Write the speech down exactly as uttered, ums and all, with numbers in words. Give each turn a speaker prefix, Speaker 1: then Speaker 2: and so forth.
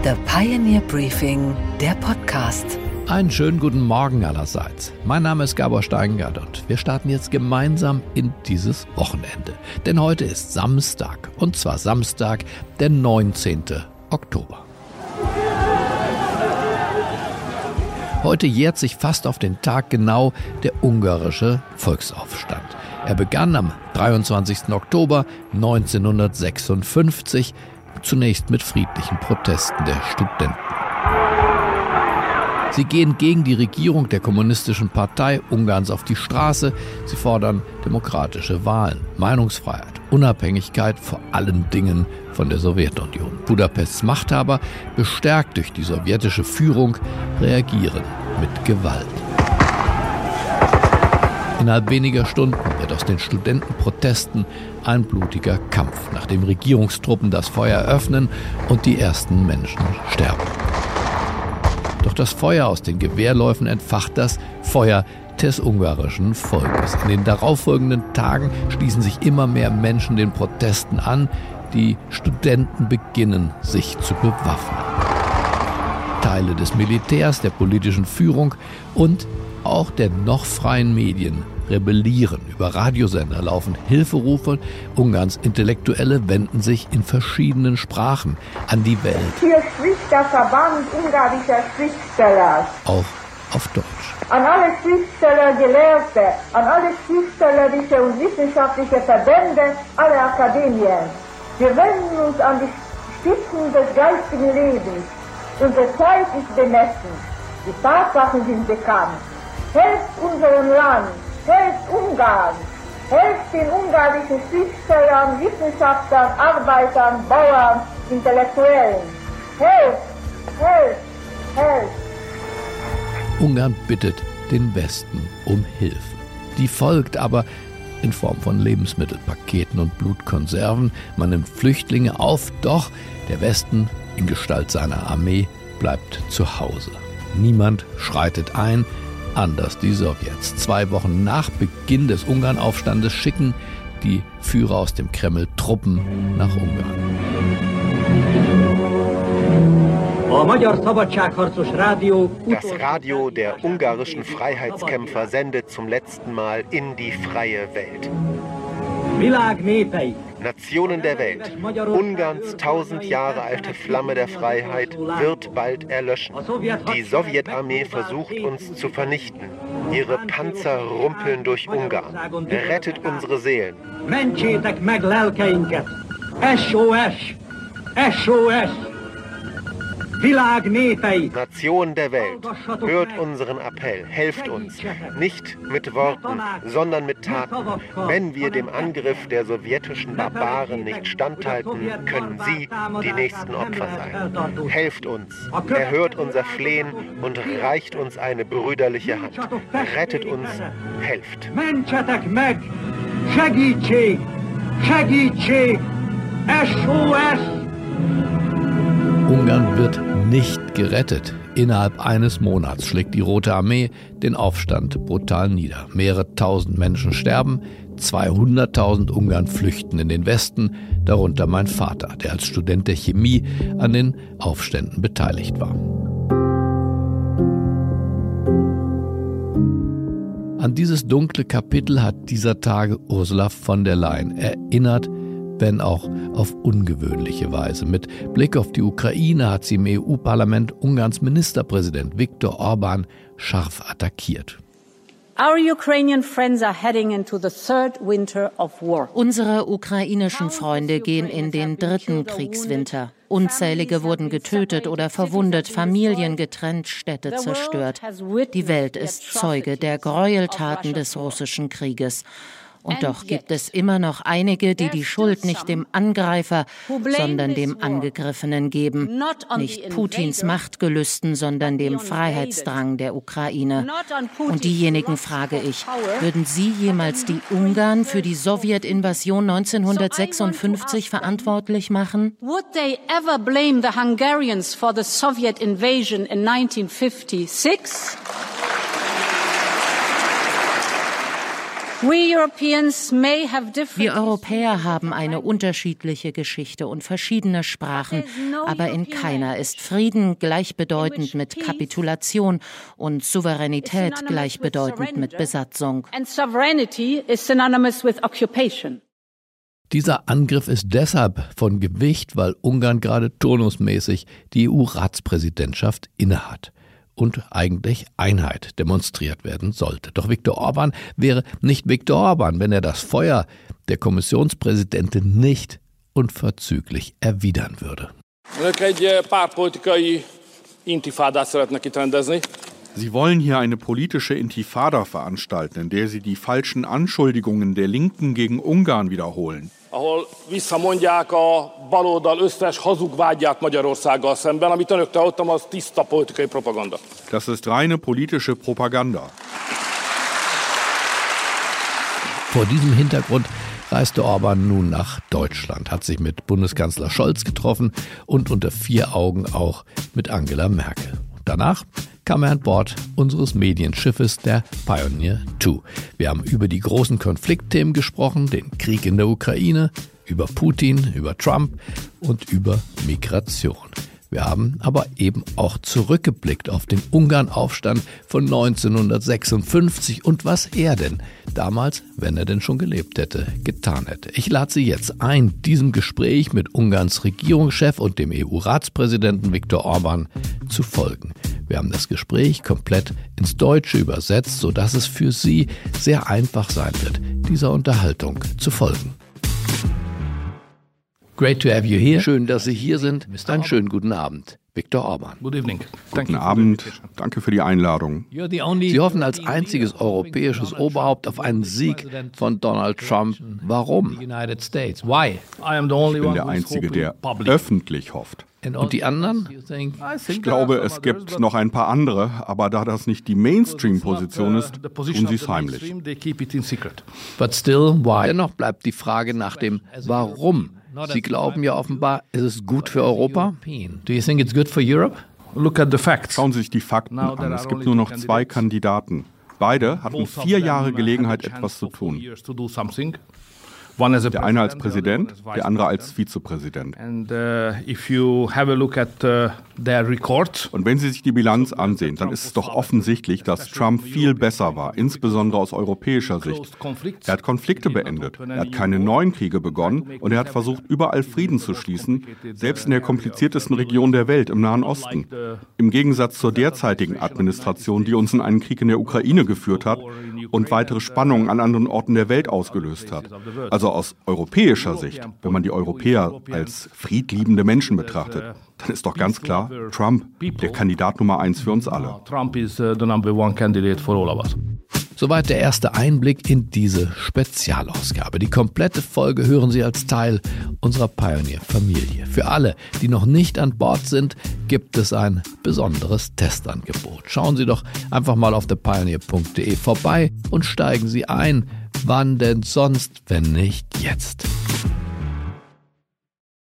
Speaker 1: The Pioneer Briefing, der Podcast.
Speaker 2: Einen schönen guten Morgen allerseits. Mein Name ist Gabor Steingart und wir starten jetzt gemeinsam in dieses Wochenende. Denn heute ist Samstag, und zwar Samstag, der neunzehnten Oktober. Heute jährt sich fast auf den Tag genau der ungarische Volksaufstand. Er begann am dreiundzwanzigsten Oktober neunzehnhundertsechsundfünfzig, zunächst mit friedlichen Protesten der Studenten. Sie gehen gegen die Regierung der Kommunistischen Partei Ungarns auf die Straße. Sie fordern demokratische Wahlen, Meinungsfreiheit, Unabhängigkeit, vor allen Dingen von der Sowjetunion. Budapests Machthaber, bestärkt durch die sowjetische Führung, reagieren mit Gewalt. Innerhalb weniger Stunden wird aus den Studentenprotesten ein blutiger Kampf, nachdem Regierungstruppen das Feuer öffnen und die ersten Menschen sterben. Doch das Feuer aus den Gewehrläufen entfacht das Feuer des ungarischen Volkes. In den darauffolgenden Tagen schließen sich immer mehr Menschen den Protesten an. Die Studenten beginnen, sich zu bewaffnen. Teile des Militärs, der politischen Führung und auch der noch freien Medien rebellieren. Über Radiosender laufen Hilferufe. Ungarns Intellektuelle wenden sich in verschiedenen Sprachen an die Welt.
Speaker 3: Hier spricht der Verband ungarischer Schriftsteller.
Speaker 2: Auch auf Deutsch.
Speaker 3: An alle Schriftsteller, Gelehrte, an alle schriftstellerische und wissenschaftliche Verbände, alle Akademien. Wir wenden uns an die Spitzen des geistigen Lebens. Unsere Zeit ist bemessen. Die Tatsachen sind bekannt. Helft unserem Land, helft Ungarn, helft den ungarischen Schriftstellern, Wissenschaftlern, Arbeitern, Bauern, Intellektuellen. Helft, helft, helft.
Speaker 2: Ungarn bittet den Westen um Hilfe. Die folgt aber in Form von Lebensmittelpaketen und Blutkonserven. Man nimmt Flüchtlinge auf, doch der Westen in Gestalt seiner Armee bleibt zu Hause. Niemand schreitet ein, anders die Sowjets. Zwei Wochen nach Beginn des Ungarnaufstandes schicken die Führer aus dem Kreml Truppen nach Ungarn.
Speaker 4: Das Radio der ungarischen Freiheitskämpfer sendet zum letzten Mal in die freie Welt. Nationen der Welt, Ungarns tausend Jahre alte Flamme der Freiheit wird bald erlöschen. Die Sowjetarmee versucht uns zu vernichten. Ihre Panzer rumpeln durch Ungarn. Rettet unsere Seelen. S O S! S O S! Nation der Welt, hört unseren Appell, helft uns, nicht mit Worten, sondern mit Taten. Wenn wir dem Angriff der sowjetischen Barbaren nicht standhalten, können Sie die nächsten Opfer sein. Helft uns, erhört unser Flehen und reicht uns eine brüderliche Hand. Rettet uns, helft.
Speaker 3: S O S!
Speaker 2: Ungarn wird nicht gerettet. Innerhalb eines Monats schlägt die Rote Armee den Aufstand brutal nieder. Mehrere tausend Menschen sterben, zweihunderttausend Ungarn flüchten in den Westen, darunter mein Vater, der als Student der Chemie an den Aufständen beteiligt war. An dieses dunkle Kapitel hat dieser Tage Ursula von der Leyen erinnert, wenn auch auf ungewöhnliche Weise. Mit Blick auf die Ukraine hat sie im E U-Parlament Ungarns Ministerpräsident Viktor Orbán scharf attackiert.
Speaker 5: Unsere ukrainischen Freunde gehen in den dritten Kriegswinter. Unzählige wurden getötet oder verwundet, Familien getrennt, Städte zerstört. Die Welt ist Zeuge der Gräueltaten des russischen Krieges. Und doch gibt es immer noch einige, die die Schuld nicht dem Angreifer, sondern dem Angegriffenen geben. Nicht Putins Machtgelüsten, sondern dem Freiheitsdrang der Ukraine. Und diejenigen frage ich, würden Sie jemals die Ungarn für die Sowjetinvasion neunzehnhundertsechsundfünfzig verantwortlich machen?
Speaker 6: Would they ever blame the Hungarians for the Soviet invasion in nineteen fifty-six?
Speaker 5: Wir Europäer haben eine unterschiedliche Geschichte und verschiedene Sprachen, aber in keiner ist Frieden gleichbedeutend mit Kapitulation und Souveränität gleichbedeutend mit Besatzung.
Speaker 2: Dieser Angriff ist deshalb von Gewicht, weil Ungarn gerade turnusmäßig die E U-Ratspräsidentschaft innehat und eigentlich Einheit demonstriert werden sollte. Doch Viktor Orbán wäre nicht Viktor Orbán, wenn er das Feuer der Kommissionspräsidentin nicht unverzüglich erwidern würde.
Speaker 7: Sie wollen hier eine politische Intifada veranstalten, in der sie die falschen Anschuldigungen der Linken gegen Ungarn wiederholen.
Speaker 8: Ahol visszamondják a baloldal összes hazug vágyát Magyarországgal szemben, amit önök hallottam, az tiszta politikai propaganda.
Speaker 7: Das ist reine politische Propaganda.
Speaker 2: Vor diesem Hintergrund reiste Orbán nun nach Deutschland, hat sich mit Bundeskanzler Scholz getroffen und unter vier Augen auch mit Angela Merkel. Danach kam er an Bord unseres Medienschiffes, der Pioneer zwei. Wir haben über die großen Konfliktthemen gesprochen, den Krieg in der Ukraine, über Putin, über Trump und über Migration. Wir haben aber eben auch zurückgeblickt auf den Ungarn-Aufstand von neunzehnhundertsechsundfünfzig und was er denn damals, wenn er denn schon gelebt hätte, getan hätte. Ich lade Sie jetzt ein, diesem Gespräch mit Ungarns Regierungschef und dem E U-Ratspräsidenten Viktor Orbán zu folgen. Wir haben das Gespräch komplett ins Deutsche übersetzt, sodass es für Sie sehr einfach sein wird, dieser Unterhaltung zu folgen. Great to have you here. Schön, dass Sie hier sind. Einen schönen guten Abend. Viktor Orbán.
Speaker 7: Good evening. Guten Abend. Danke für die Einladung.
Speaker 2: Sie hoffen als einziges europäisches Oberhaupt auf einen Sieg von Donald Trump. Warum?
Speaker 7: Ich bin der Einzige, der öffentlich hofft.
Speaker 2: Und die anderen?
Speaker 7: Ich glaube, es gibt noch ein paar andere, aber da das nicht die Mainstream-Position ist, tun sie es heimlich.
Speaker 2: But still, why? Dennoch bleibt die Frage nach dem Warum. Sie glauben ja offenbar, es ist gut für Europa. Do you think it's good for Europe?
Speaker 7: Look at the facts. Schauen Sie sich die Fakten an. Es gibt nur noch zwei Kandidaten. Beide hatten vier Jahre Gelegenheit, etwas zu tun. Der eine als Präsident, der andere als Vizepräsident. Und wenn Sie sich die Bilanz ansehen, dann ist es doch offensichtlich, dass Trump viel besser war, insbesondere aus europäischer Sicht. Er hat Konflikte beendet, er hat keine neuen Kriege begonnen und er hat versucht, überall Frieden zu schließen, selbst in der kompliziertesten Region der Welt, im Nahen Osten. Im Gegensatz zur derzeitigen Administration, die uns in einen Krieg in der Ukraine geführt hat und weitere Spannungen an anderen Orten der Welt ausgelöst hat. Also aus europäischer Sicht, wenn man die Europäer als friedliebende Menschen betrachtet, dann ist doch ganz klar, Trump, der Kandidat Nummer eins für uns alle.
Speaker 2: Soweit der erste Einblick in diese Spezialausgabe. Die komplette Folge hören Sie als Teil unserer Pioneer-Familie. Für alle, die noch nicht an Bord sind, gibt es ein besonderes Testangebot. Schauen Sie doch einfach mal auf thepioneer punkt de vorbei und steigen Sie ein. Wann denn sonst, wenn nicht jetzt?